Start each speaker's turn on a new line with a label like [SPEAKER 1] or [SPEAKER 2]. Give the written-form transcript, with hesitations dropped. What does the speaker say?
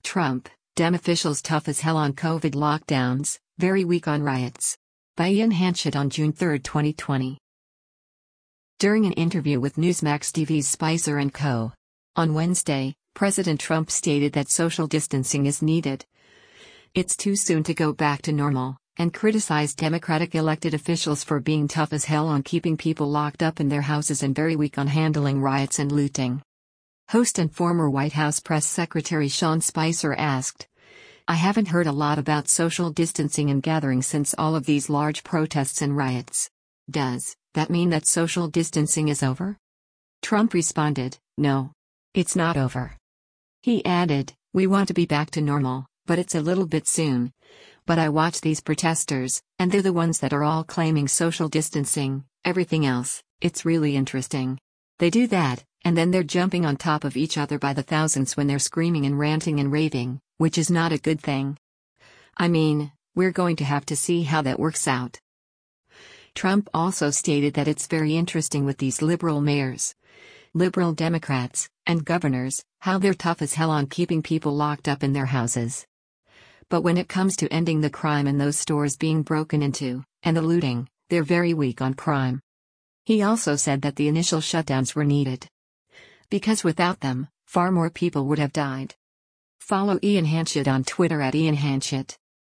[SPEAKER 1] Trump, Dem officials tough as hell on COVID lockdowns, very weak on riots. By Ian Hanchett on June 3, 2020. During an interview with Newsmax TV's Spicer & Co. on Wednesday, President Trump stated that social distancing is needed. It's too soon to go back to normal, and criticized Democratic elected officials for being tough as hell on keeping people locked up in their houses and very weak on handling riots and looting. Host and former White House Press Secretary Sean Spicer asked, "I haven't heard a lot about social distancing and gatherings since all of these large protests and riots. Does that mean that social distancing is over?" Trump responded, "No. It's not over." He added, "We want to be back to normal, but it's a little bit soon. But I watch these protesters, and they're the ones that are all claiming social distancing. Everything else, it's really interesting. They do that, and then they're jumping on top of each other by the thousands when they're screaming and ranting and raving, which is not a good thing. I mean, we're going to have to see how that works out." Trump also stated that it's very interesting with these liberal mayors, liberal Democrats, and governors, how they're tough as hell on keeping people locked up in their houses. But when it comes to ending the crime and those stores being broken into, and the looting, they're very weak on crime. He also said that the initial shutdowns were needed, because without them, far more people would have died. Follow Ian Hanchett on Twitter @IanHanchett.